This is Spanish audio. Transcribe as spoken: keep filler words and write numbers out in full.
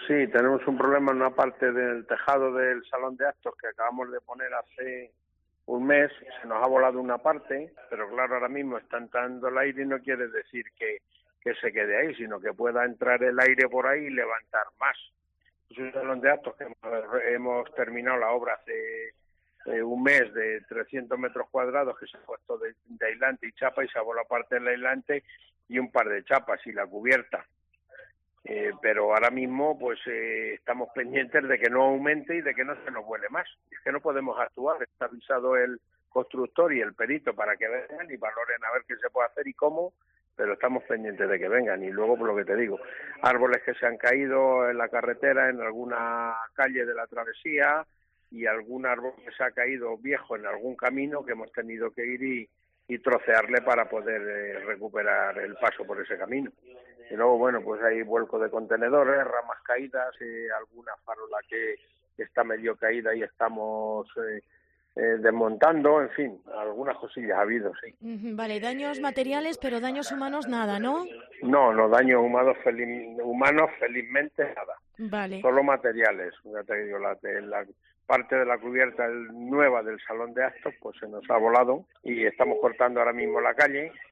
Sí, tenemos un problema en una parte del tejado del salón de actos que acabamos de poner hace un mes. Se nos ha volado una parte, pero claro, ahora mismo está entrando el aire y no quiere decir que, que se quede ahí, sino que pueda entrar el aire por ahí y levantar más. Es un salón de actos que hemos, hemos terminado la obra hace eh, un mes de trescientos metros cuadrados, que se ha puesto de, de aislante y chapa, y se ha volado parte del aislante y un par de chapas y la cubierta. Eh, pero ahora mismo pues eh, estamos pendientes de que no aumente y de que no se nos vuele más. Es que no podemos actuar, está avisado el constructor y el perito para que vengan y valoren a ver qué se puede hacer y cómo, pero estamos pendientes de que vengan. Y luego, por lo que te digo, árboles que se han caído en la carretera, en alguna calle de la travesía, y algún árbol que se ha caído viejo en algún camino que hemos tenido que ir y, y trocearle para poder eh, recuperar el paso por ese camino. Y luego, bueno, pues hay vuelco de contenedores, ramas caídas, eh, alguna farola que, que está medio caída y estamos eh, eh, desmontando, en fin, algunas cosillas ha habido, sí. Uh-huh, vale, daños materiales, pero daños humanos nada, ¿no? No, no, daños humanos, feliz, humanos felizmente nada. Vale. Solo materiales. Ya te digo, la, la parte de la cubierta nueva del salón de actos pues se nos ha volado y estamos cortando ahora mismo la calle